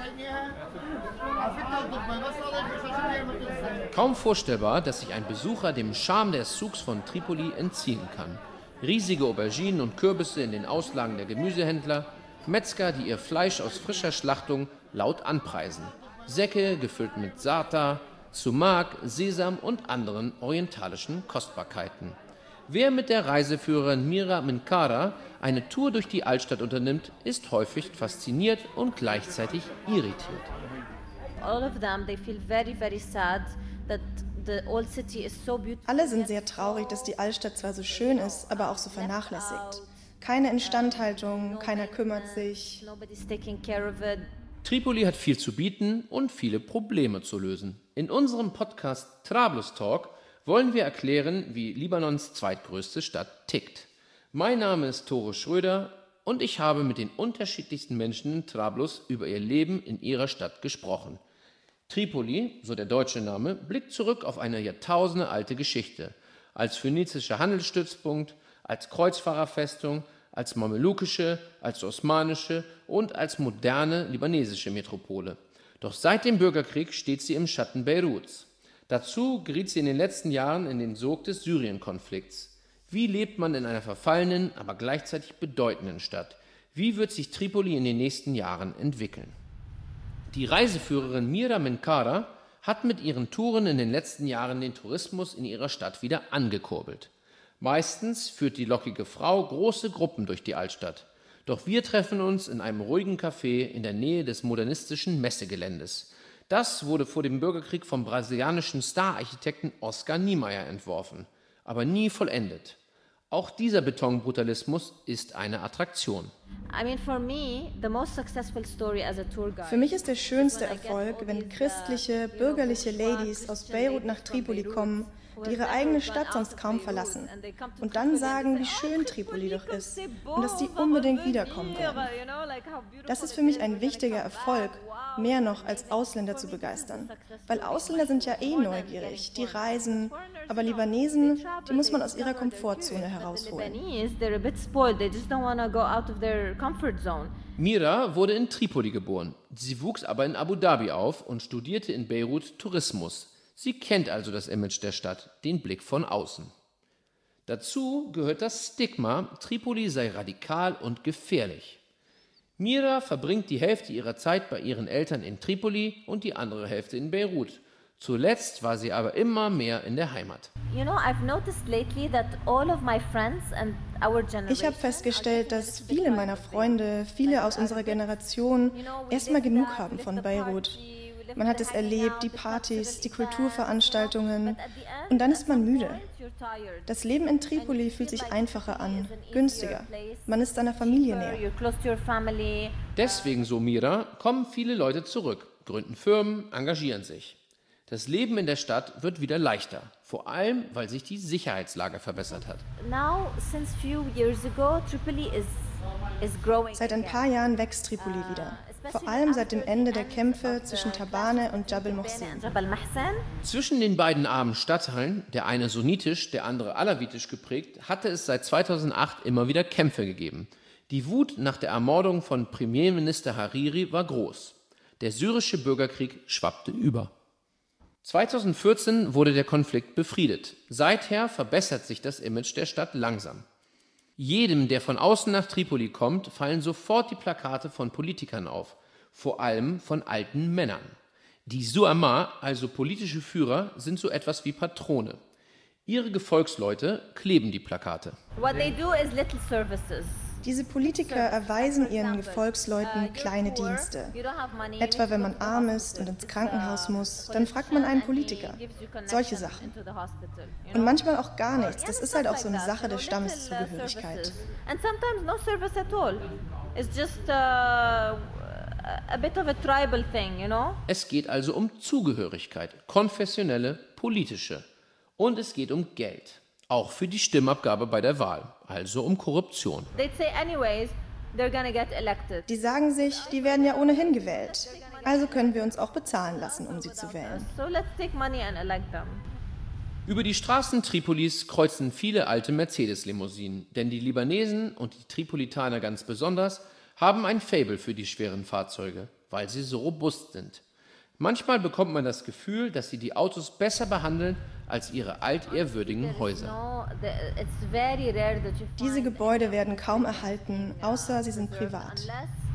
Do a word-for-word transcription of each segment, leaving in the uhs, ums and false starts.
Kaum vorstellbar, dass sich ein Besucher dem Charme des Souks von Tripoli entziehen kann. Riesige Auberginen und Kürbisse in den Auslagen der Gemüsehändler, Metzger, die ihr Fleisch aus frischer Schlachtung laut anpreisen, Säcke gefüllt mit Sarta, Sumak, Sesam und anderen orientalischen Kostbarkeiten. Wer mit der Reiseführerin Mira Minkara eine Tour durch die Altstadt unternimmt, ist häufig fasziniert und gleichzeitig irritiert. All of them, they feel very, very sad that the old city is so beautiful. Alle sind sehr traurig, dass die Altstadt zwar so schön ist, aber auch so vernachlässigt. Keine Instandhaltung, keiner kümmert sich. Nobody's taking care of it. Tripoli hat viel zu bieten und viele Probleme zu lösen. In unserem Podcast Trablus Talk wollen wir erklären, wie Libanons zweitgrößte Stadt tickt. Mein Name ist Tore Schröder und ich habe mit den unterschiedlichsten Menschen in Trablus über ihr Leben in ihrer Stadt gesprochen. Tripoli, so der deutsche Name, blickt zurück auf eine jahrtausendealte Geschichte. Als phönizischer Handelsstützpunkt, als Kreuzfahrerfestung, als mamelukische, als osmanische und als moderne libanesische Metropole. Doch seit dem Bürgerkrieg steht sie im Schatten Beiruts. Dazu geriet sie in den letzten Jahren in den Sog des Syrien-Konflikts. Wie lebt man in einer verfallenen, aber gleichzeitig bedeutenden Stadt? Wie wird sich Tripoli in den nächsten Jahren entwickeln? Die Reiseführerin Mira Minkara hat mit ihren Touren in den letzten Jahren den Tourismus in ihrer Stadt wieder angekurbelt. Meistens führt die lockige Frau große Gruppen durch die Altstadt. Doch wir treffen uns in einem ruhigen Café in der Nähe des modernistischen Messegeländes. Das wurde vor dem Bürgerkrieg vom brasilianischen Star-Architekten Oscar Niemeyer entworfen, aber nie vollendet. Auch dieser Betonbrutalismus ist eine Attraktion. Für mich ist der schönste Erfolg, wenn christliche, bürgerliche Ladies aus Beirut nach Tripoli kommen, die ihre eigene Stadt sonst kaum verlassen und dann sagen, wie schön Tripoli doch ist und dass sie unbedingt wiederkommen werden. Das ist für mich ein wichtiger Erfolg, mehr noch als Ausländer zu begeistern. Weil Ausländer sind ja eh neugierig, die reisen, aber Libanesen, die muss man aus ihrer Komfortzone herausholen. Mira wurde in Tripoli geboren. Sie wuchs aber in Abu Dhabi auf und studierte in Beirut Tourismus. Sie kennt also das Image der Stadt, den Blick von außen. Dazu gehört das Stigma, Tripoli sei radikal und gefährlich. Mira verbringt die Hälfte ihrer Zeit bei ihren Eltern in Tripoli und die andere Hälfte in Beirut. Zuletzt war sie aber immer mehr in der Heimat. Ich habe festgestellt, dass viele meiner Freunde, viele aus unserer Generation, erstmal genug haben von Beirut. Man hat es erlebt, die Partys, die Kulturveranstaltungen, und dann ist man müde. Das Leben in Tripoli fühlt sich einfacher an, günstiger. Man ist seiner Familie näher. Deswegen, so Mira, kommen viele Leute zurück, gründen Firmen, engagieren sich. Das Leben in der Stadt wird wieder leichter, vor allem, weil sich die Sicherheitslage verbessert hat. Seit ein paar Jahren wächst Tripoli wieder. Vor allem seit dem Ende der Kämpfe zwischen Tabane und Jabal Mohsen. Zwischen den beiden armen Stadtteilen, der eine sunnitisch, der andere alawitisch geprägt, hatte es seit zweitausendacht immer wieder Kämpfe gegeben. Die Wut nach der Ermordung von Premierminister Hariri war groß. Der syrische Bürgerkrieg schwappte über. zweitausendvierzehn wurde der Konflikt befriedet. Seither verbessert sich das Image der Stadt langsam. Jedem, der von außen nach Tripoli kommt, fallen sofort die Plakate von Politikern auf, vor allem von alten Männern. Die Zu'ama, also politische Führer, sind so etwas wie Patrone. Ihre Gefolgsleute kleben die Plakate. What they do is little services. Diese Politiker erweisen ihren Gefolgsleuten kleine Dienste. Etwa wenn man arm ist und ins Krankenhaus muss, dann fragt man einen Politiker. Solche Sachen. Und manchmal auch gar nichts. Das ist halt auch so eine Sache der Stammeszugehörigkeit. Es geht also um Zugehörigkeit, konfessionelle, politische. Und es geht um Geld. Auch für die Stimmabgabe bei der Wahl, also um Korruption. Die sagen sich, die werden ja ohnehin gewählt. Also können wir uns auch bezahlen lassen, um sie zu wählen. Über die Straßen Tripolis kreuzen viele alte Mercedes-Limousinen, denn die Libanesen und die Tripolitaner ganz besonders haben ein Faible für die schweren Fahrzeuge. weil sie so robust sind. Manchmal bekommt man das Gefühl, dass sie die Autos besser behandeln als ihre altehrwürdigen Häuser. Diese Gebäude werden kaum erhalten, außer sie sind privat.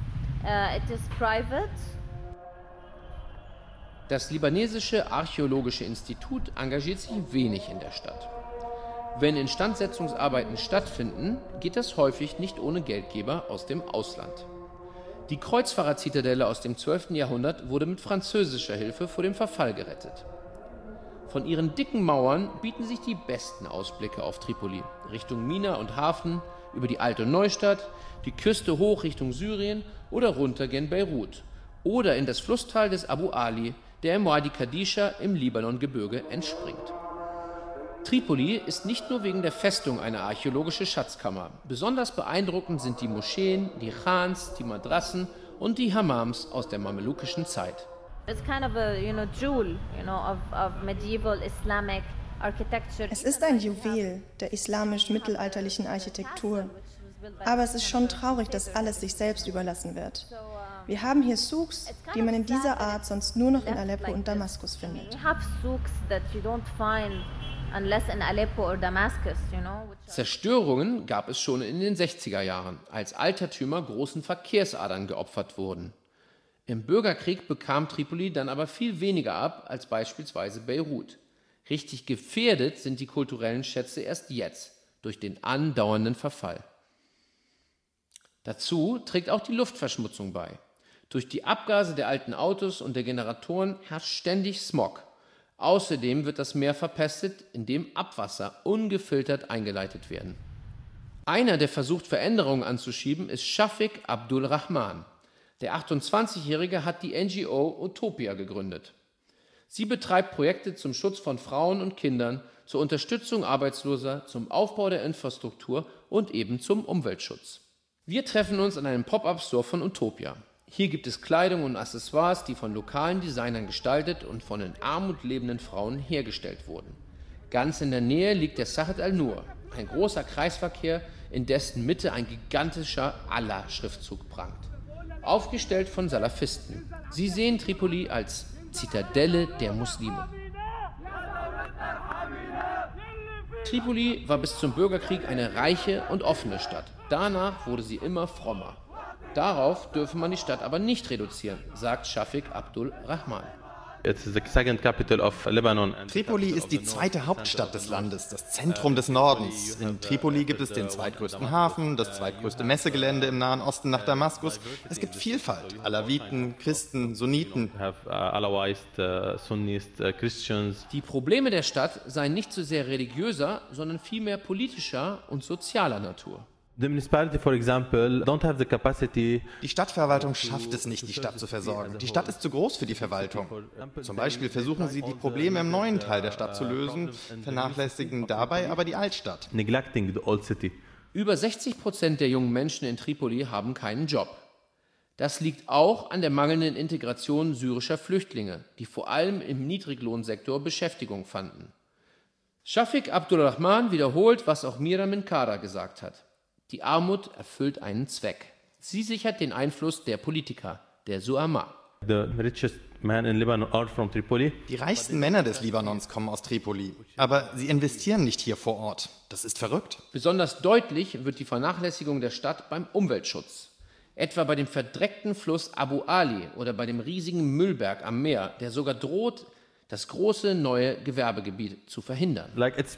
Das libanesische Archäologische Institut engagiert sich wenig in der Stadt. Wenn Instandsetzungsarbeiten stattfinden, geht das häufig nicht ohne Geldgeber aus dem Ausland. Die Kreuzfahrerzitadelle aus dem zwölften Jahrhundert wurde mit französischer Hilfe vor dem Verfall gerettet. Von ihren dicken Mauern bieten sich die besten Ausblicke auf Tripoli, Richtung Mina und Hafen, über die alte Neustadt, die Küste hoch Richtung Syrien oder runter gen Beirut oder in das Flusstal des Abu Ali, der im Wadi Kadisha im Libanongebirge entspringt. Tripoli ist nicht nur wegen der Festung eine archäologische Schatzkammer. Besonders beeindruckend sind die Moscheen, die Khans, die Madrassen und die Hammams aus der mamelukischen Zeit. Es ist ein Juwel der islamisch-mittelalterlichen Architektur. Aber es ist schon traurig, dass alles sich selbst überlassen wird. Wir haben hier Souks, die man in dieser Art sonst nur noch in Aleppo und Damaskus findet. Zerstörungen gab es schon in den sechziger Jahren, als Altertümer großen Verkehrsadern geopfert wurden. Im Bürgerkrieg bekam Tripoli dann aber viel weniger ab als beispielsweise Beirut. Richtig gefährdet sind die kulturellen Schätze erst jetzt, durch den andauernden Verfall. Dazu trägt auch die Luftverschmutzung bei. Durch die Abgase der alten Autos und der Generatoren herrscht ständig Smog. Außerdem wird das Meer verpestet, indem Abwasser ungefiltert eingeleitet werden. Einer, der versucht, Veränderungen anzuschieben, ist Shafiq Abdul Rahman. Der achtundzwanzigjährige hat die N G O Utopia gegründet. Sie betreibt Projekte zum Schutz von Frauen und Kindern, zur Unterstützung Arbeitsloser, zum Aufbau der Infrastruktur und eben zum Umweltschutz. Wir treffen uns an einem Pop-up-Store von Utopia. Hier gibt es Kleidung und Accessoires, die von lokalen Designern gestaltet und von in Armut lebenden Frauen hergestellt wurden. Ganz in der Nähe liegt der Sahed al-Nur, ein großer Kreisverkehr, in dessen Mitte ein gigantischer Allah-Schriftzug prangt. Aufgestellt von Salafisten. Sie sehen Tripoli als Zitadelle der Muslime. Tripoli war bis zum Bürgerkrieg eine reiche und offene Stadt. Danach wurde sie immer frommer. Darauf dürfe man die Stadt aber nicht reduzieren, sagt Shafiq Abdul Rahman. Tripoli ist die zweite Hauptstadt des Landes, das Zentrum des Nordens. In Tripoli gibt es den zweitgrößten Hafen, das zweitgrößte Messegelände im Nahen Osten nach Damaskus. Es gibt Vielfalt, Alawiten, Christen, Sunniten. Die Probleme der Stadt seien nicht so sehr religiöser, sondern vielmehr politischer und sozialer Natur. Die Stadtverwaltung schafft es nicht, die Stadt zu versorgen. Die Stadt ist zu groß für die Verwaltung. Zum Beispiel versuchen sie, die Probleme im neuen Teil der Stadt zu lösen, vernachlässigen dabei aber die Altstadt. Über sechzig Prozent der jungen Menschen in Tripoli haben keinen Job. Das liegt auch an der mangelnden Integration syrischer Flüchtlinge, die vor allem im Niedriglohnsektor Beschäftigung fanden. Shafiq Abdul Rahman wiederholt, was auch Mira Minkara gesagt hat. Die Armut erfüllt einen Zweck. Sie sichert den Einfluss der Politiker, der Suama. Die reichsten Männer des Libanons kommen aus Tripoli, aber sie investieren nicht hier vor Ort. Das ist verrückt. Besonders deutlich wird die Vernachlässigung der Stadt beim Umweltschutz. Etwa bei dem verdreckten Fluss Abu Ali oder bei dem riesigen Müllberg am Meer, der sogar droht, das große neue Gewerbegebiet zu verhindern.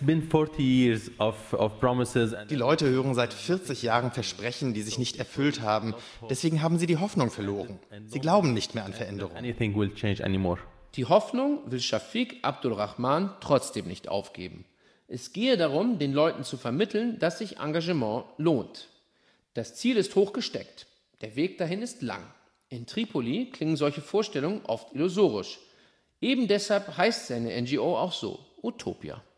Die Leute hören seit vierzig Jahren Versprechen, die sich nicht erfüllt haben. Deswegen haben sie die Hoffnung verloren. Sie glauben nicht mehr an Veränderungen. Die Hoffnung will Shafiq Abdul Rahman trotzdem nicht aufgeben. Es gehe darum, den Leuten zu vermitteln, dass sich Engagement lohnt. Das Ziel ist hoch gesteckt. Der Weg dahin ist lang. In Tripoli klingen solche Vorstellungen oft illusorisch. Eben deshalb heißt seine N G O auch so, Utopia.